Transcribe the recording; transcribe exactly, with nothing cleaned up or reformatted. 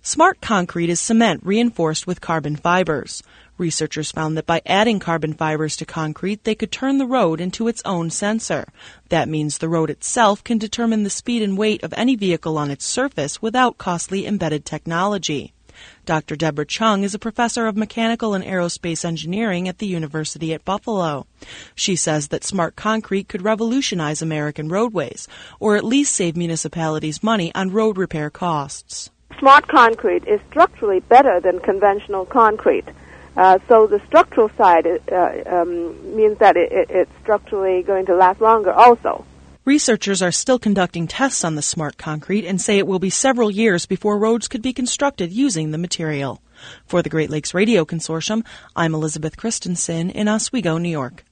Smart concrete is cement reinforced with carbon fibers. Researchers found that by adding carbon fibers to concrete, they could turn the road into its own sensor. That means the road itself can determine the speed and weight of any vehicle on its surface without costly embedded technology. Doctor Deborah Chung is a professor of mechanical and aerospace engineering at the University at Buffalo. She says that smart concrete could revolutionize American roadways, or at least save municipalities money on road repair costs. Smart concrete is structurally better than conventional concrete. Uh, so the structural side uh, um, means that it, it, it's structurally going to last longer also. Researchers are still conducting tests on the smart concrete and say it will be several years before roads could be constructed using the material. For the Great Lakes Radio Consortium, I'm Elizabeth Christensen in Oswego, New York.